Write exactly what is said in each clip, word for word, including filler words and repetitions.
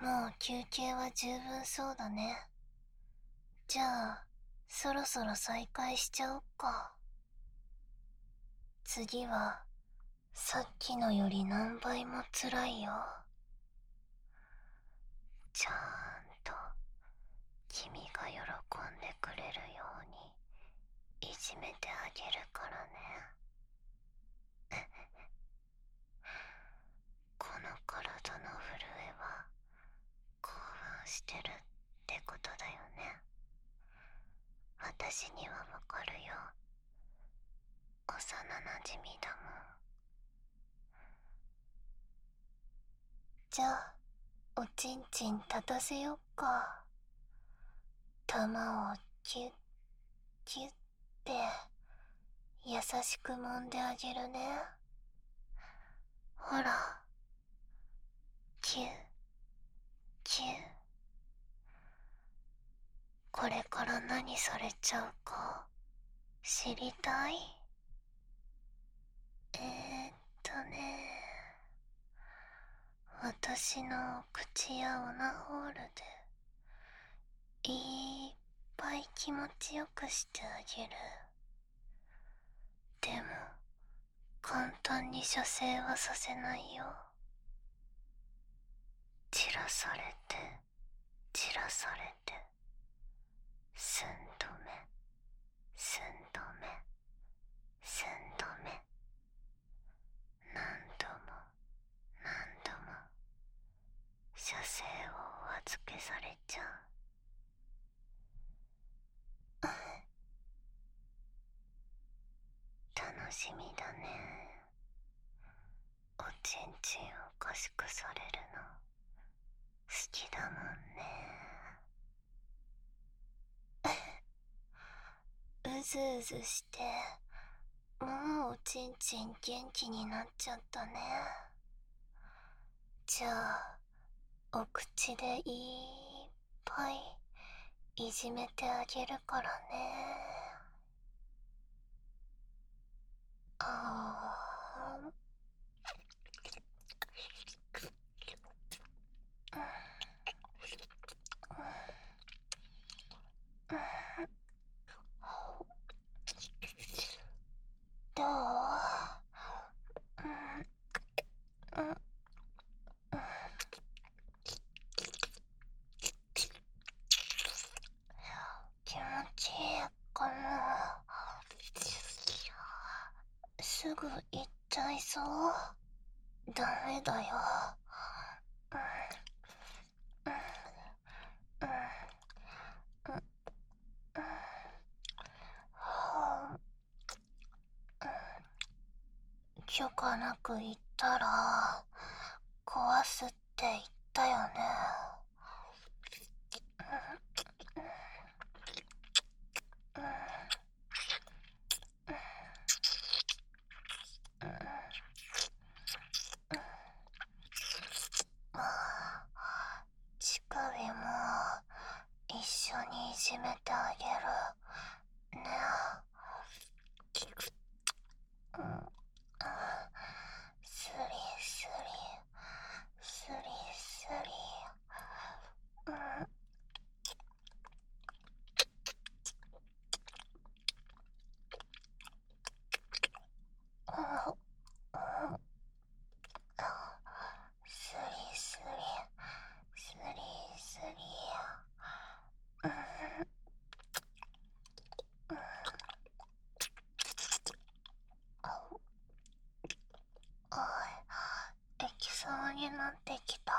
もう休憩は十分そうだね。じゃあ、そろそろ再開しちゃおっか。次は、さっきのより何倍も辛いよ。ちゃんと、君が喜んでくれるように、いじめてあげるからね。この体の震えは、興奮してるってことだよね。私にはわかるよ。幼なじみだもん。じゃあ、おちんちん立たせよっか。玉をキュッキュッって優しく揉んであげるね。ほら、キュッキュッ。これから何されちゃうか知りたい？えーっとね、私の口やオナホールでいっぱい気持ちよくしてあげる。でも簡単に射精はさせないよ。散らされて散らされて、寸止め寸止め寸止め、何度も何度も射精をお預けされちゃう。楽しみだね。おちんちんをおかしくされるの好きだもんね。うずうずしてもうおちんちん元気になっちゃったね。じゃあお口でいっぱいいじめてあげるからね。あーどう？うんうん、気持ちいいかな？すぐ行っちゃいそう？ダメだよ。うんうんうんうんうん、許可なく行ったら壊すって言ったよね。チカビも一緒にいじめてあげるね。うん、スリスリスリスリ、うん、うんスリスリスリスリ、うんうんおい、できそうになってきた。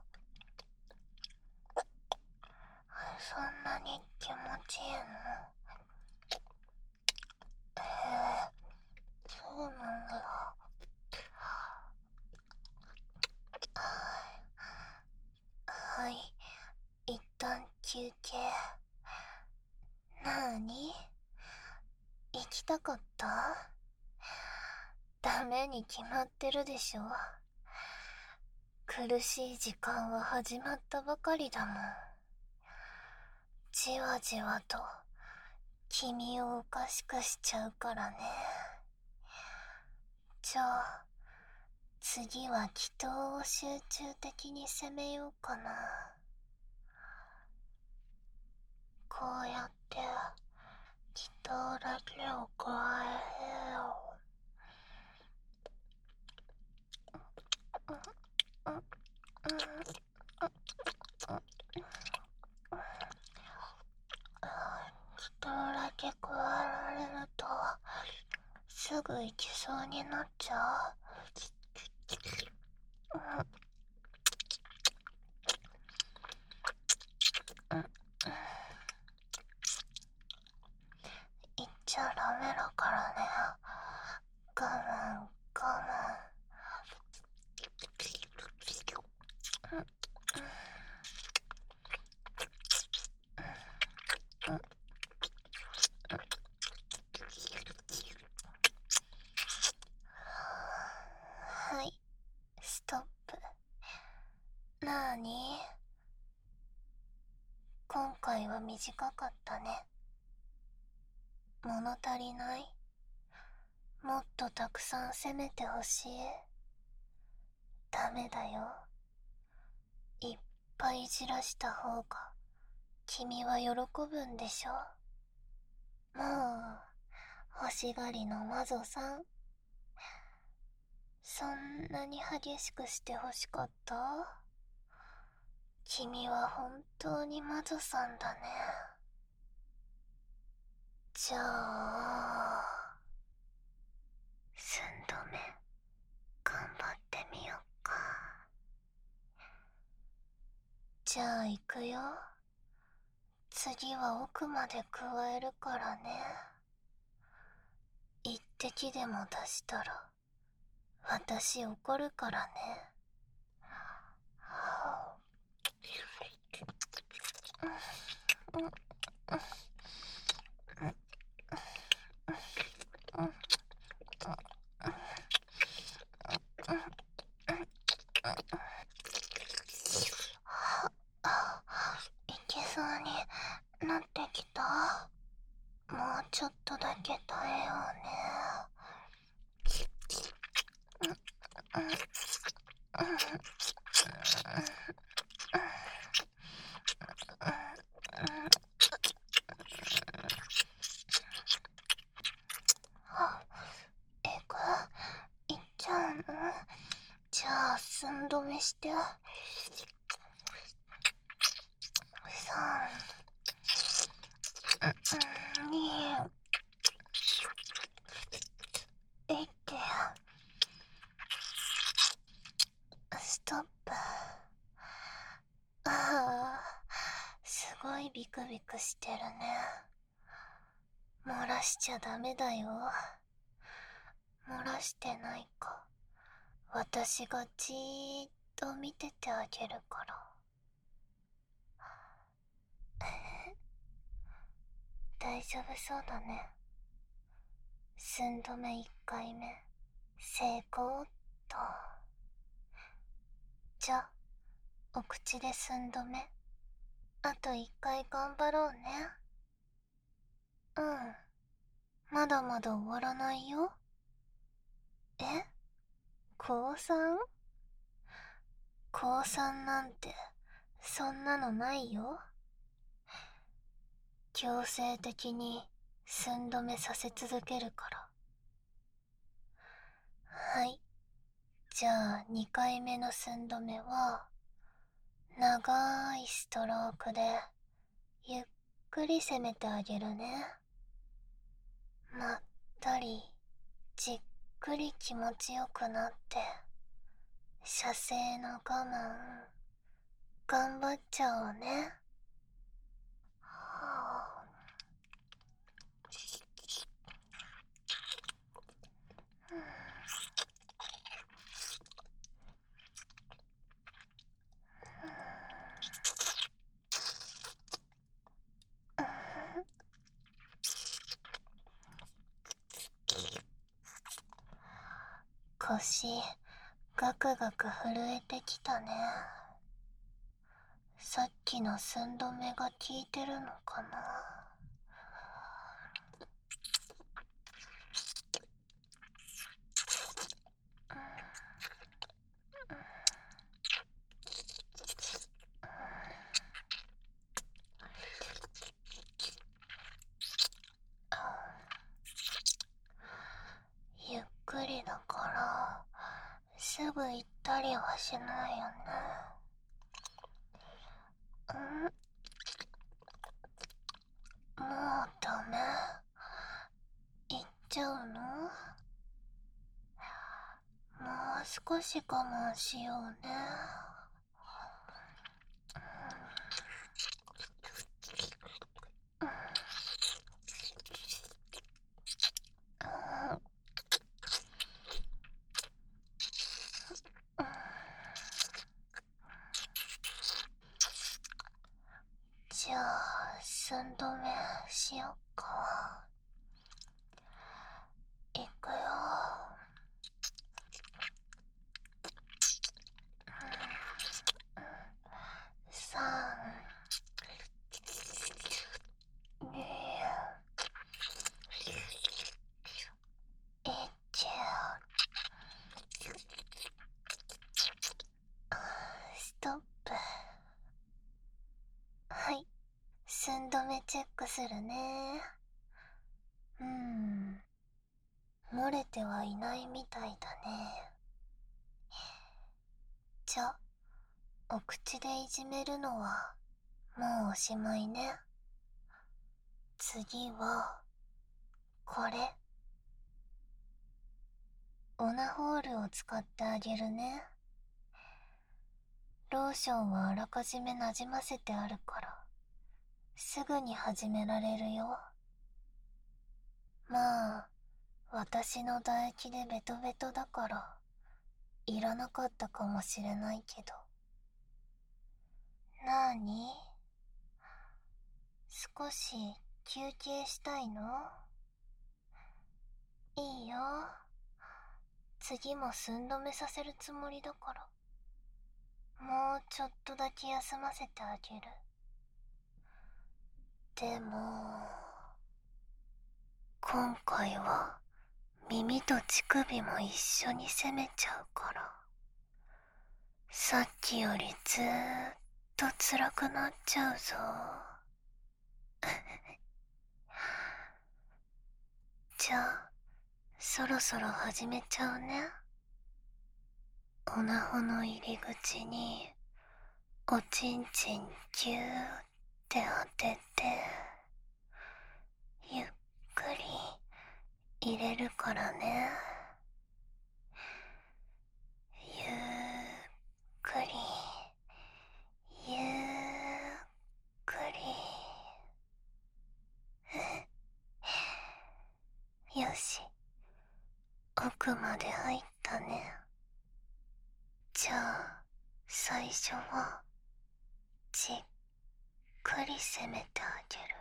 そんなに気持ちいいの？えー、そうなんだ。はい、一旦休憩。なーに？行きたかった？ダメに決まってるでしょ。苦しい時間は始まったばかりだもん。じわじわと君をおかしくしちゃうからね。じゃあ次は祈祷を集中的に攻めようかな。こうやって祈祷だけを加えよう。うんうん祈祷だけ加えられるとすぐ行きそうになっちゃう。言っちゃダメだからね。我慢我慢。はい、ストップ。なーに？今回は短かったね。物足りない？もっとたくさん攻めてほしい。ダメだよ。いっぱいじらした方が君は喜ぶんでしょ。もう欲しがりの魔女さん、そんなに激しくしてほしかった？君は本当に魔女さんだね。じゃあ寸止め頑張ってみよっか。じゃあ行くよ。次は奥まで加えるからね。一滴でも出したら私怒るからね。いけそうになってきた。もうちょっとだけ耐えようね。えぐいっちゃうの？じゃあ寸止めして。さんにいってストップ。ああ、すごいビクビクしてるね。漏らしちゃダメだよ。漏らしてないか私がじーっと見ててあげるから。大丈夫そうだね。寸止めいっかいめ成功っと。じゃ、お口で寸止めあといっかい頑張ろうね。うん、まだまだ終わらないよ。え？降参？降参なんてそんなのないよ。強制的に寸止めさせ続けるから。はい、じゃあにかいめの寸止めは長いストロークでゆっくり攻めてあげるね。まったりじっくり気持ちよくなって射精の我慢頑張っちゃおうね。はあ、腰ガクガク震えてきたね。さっきの寸止めが効いてるのかな。 すぐ行ったりはしないよね。んもうダメ？行っちゃうの？もう少し我慢しようね。じゃあ寸止めしよっか。いくよ。さん、に、いち。ストップ。はい、寸止めチェックするね。うーん、漏れてはいないみたいだね。じゃ、お口でいじめるのはもうおしまいね。次はこれ。オナホールを使ってあげるね。ローションはあらかじめなじませてあるからすぐに始められるよ。まあ、私の唾液でベトベトだからいらなかったかもしれないけど。なーに？少し休憩したいの？いいよ。次も寸止めさせるつもりだから。もうちょっとだけ休ませてあげる。でも、今回は耳と乳首も一緒に攻めちゃうから、さっきよりずーっと辛くなっちゃうぞ。じゃあ、そろそろ始めちゃうね。オナホの入り口におちんちんぎゅーって当てて、ゆっくり入れるからね。ゆっくり、ゆっくり。よし、奥まで入ったね。じゃあ、最初はじっくり攻めてあげる。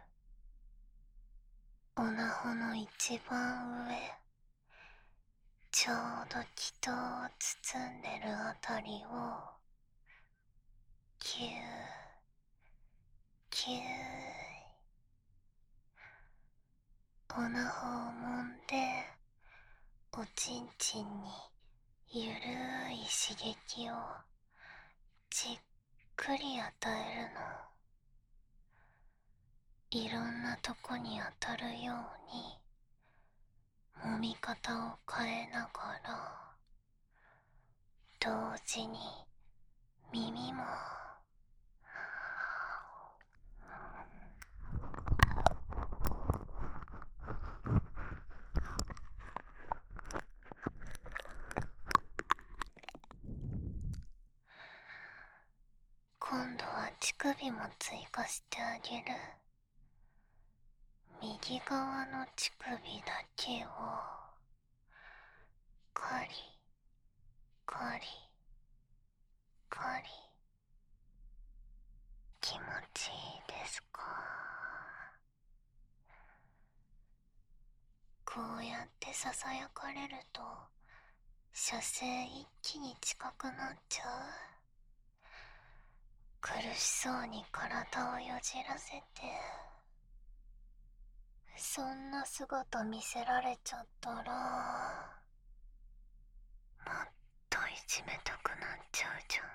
オナホの一番上、ちょうど気筒を包んでるあたりをぎゅーぎゅー。オナホを揉んでおちんちんにゆるい刺激をじっくり与えるの。いろんなとこに当たるように揉み方を変えながら、同時に耳も今度は乳首も追加してあげる。右側の乳首だけをカリカリカリ。気持ちいいですか？こうやってささやかれると射精一気に近くなっちゃう。苦しそうに体をよじらせて、そんな姿見せられちゃったらもっといじめたくなっちゃうじ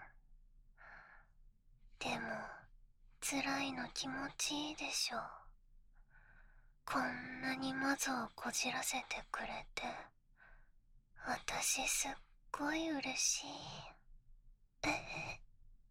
ゃん。でも辛いの気持ちいいでしょ。こんなにマゾをこじらせてくれて、私すっごい嬉しい。えへ。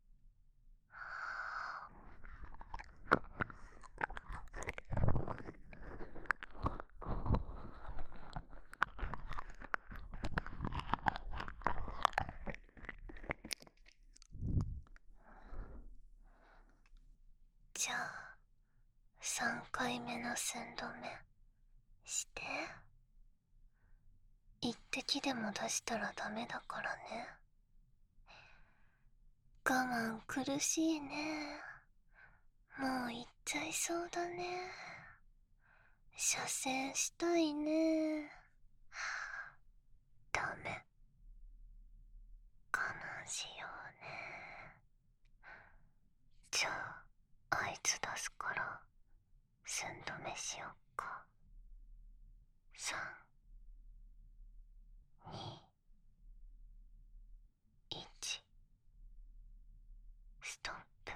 じゃあさんかいめの寸止めして。一滴でも出したらダメだからね。我慢苦しいね。もう行っちゃいそうだね。射精したいね。ダメ。我慢しようね。じゃああいつ出すから寸止めしよっか。さん、に、いち、ストップ。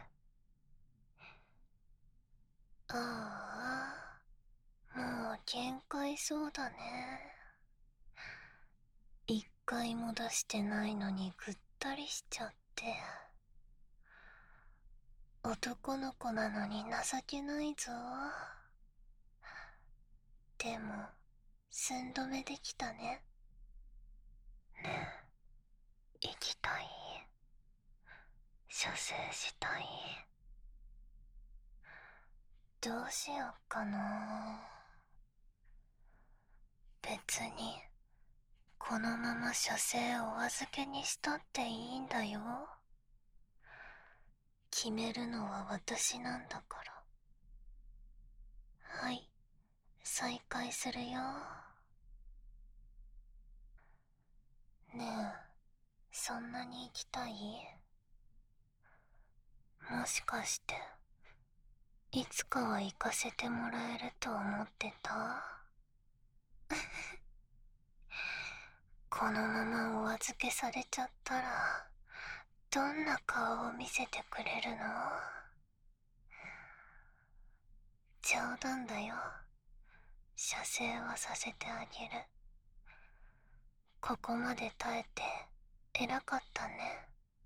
ああ、もう限界そうだね。一回も出してないのにぐったりしちゃって。男の子なのに情けないぞ。でも寸止めできたね。ねえ、行きたい？射精したい？どうしよっかな。別にこのまま射精お預けにしたっていいんだよ。決めるのは私なんだから。はい、再開するよ。ねえ、そんなに行きたい？もしかしていつかは行かせてもらえると思ってた？このままお預けされちゃったらどんな顔を見せてくれるの？冗談だよ。射精はさせてあげる。ここまで耐えて偉かったね。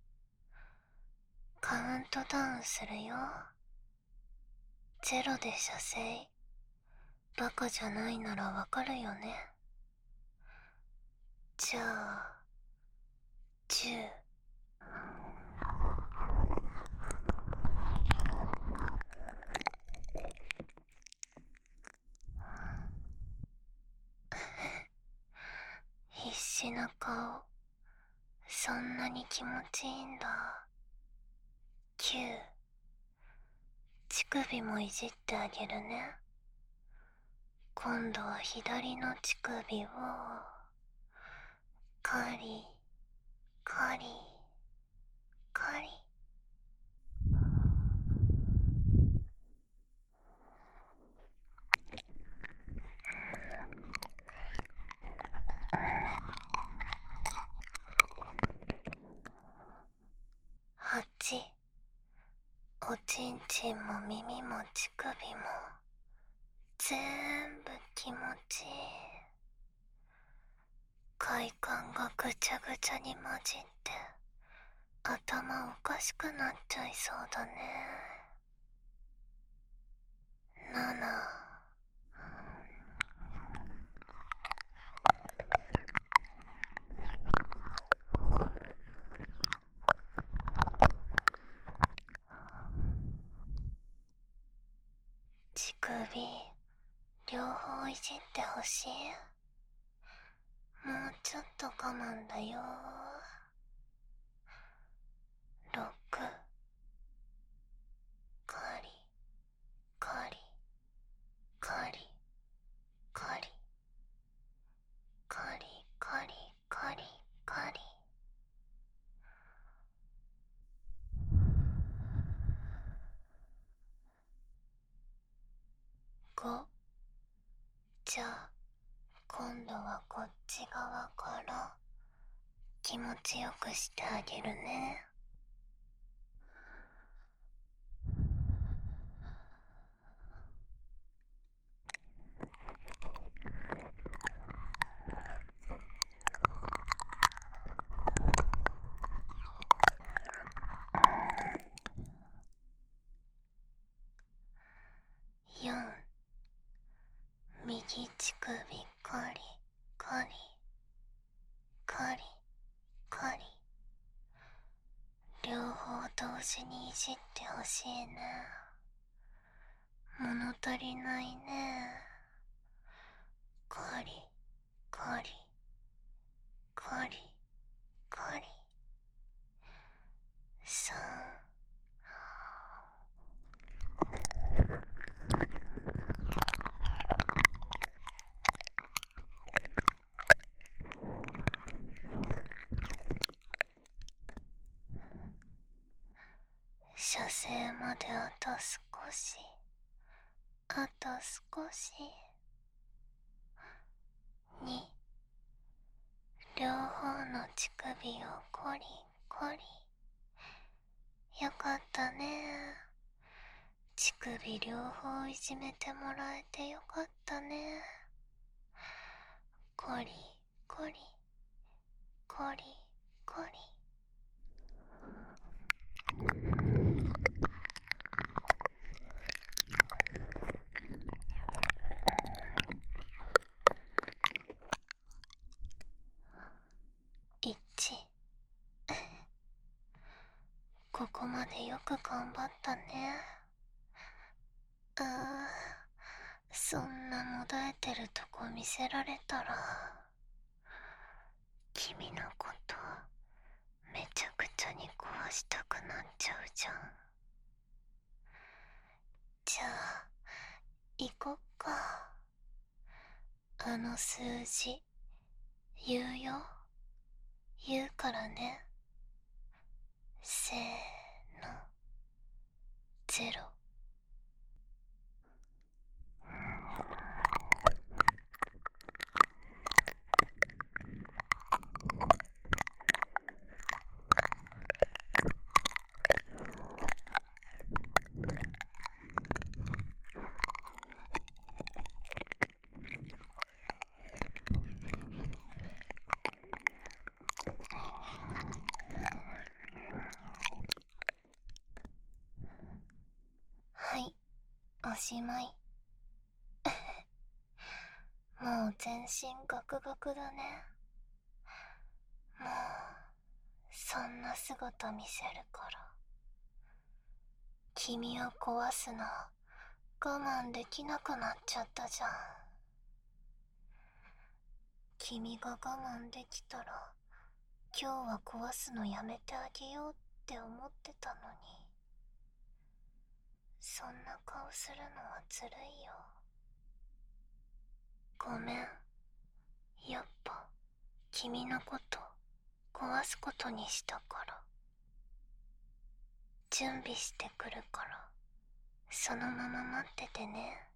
カウントダウンするよ。ゼロで射精。バカじゃないならわかるよね。じゃあじゅう。必死な顔、そんなに気持ちいいんだ。きゅう。乳首もいじってあげるね。今度は左の乳首をカリカリカリ。はち。おちんちんも耳も乳首もぜんぶ気持ちいい。快感がぐちゃぐちゃに混じって頭おかしくなっちゃいそうだね。なな。乳首両方いじってほしい。もうちょっと我慢だよ。ろく。カリカリカリカリカリカリカリカリ。ご。じゃあ今度はこっち側から気持ちよくしてあげるね。 子にいじってほしいね。物足りないね。カリカリカリカリ。さん。射精まであと少し、あと少し。に。両方の乳首をコリコリ。よかったね。乳首両方いじめてもらえてよかったね。コリコリコリコリ。いち。ここまでよく頑張ったね。ああ、そんなもだえてるとこ見せられたら君のことめちゃくちゃに壊したくなっちゃうじゃん。じゃあ行こっか。あの数字言うよ。言うからね。せーの。ゼロ。はい、おしまい。もう全身ガクガクだね。もうそんな姿見せるから君を壊すの我慢できなくなっちゃったじゃん。君が我慢できたら今日は壊すのやめてあげようって思ってたのに。そんな顔するのはずるいよ。ごめん。やっぱ君のこと壊すことにしたから。準備してくるからそのまま待っててね。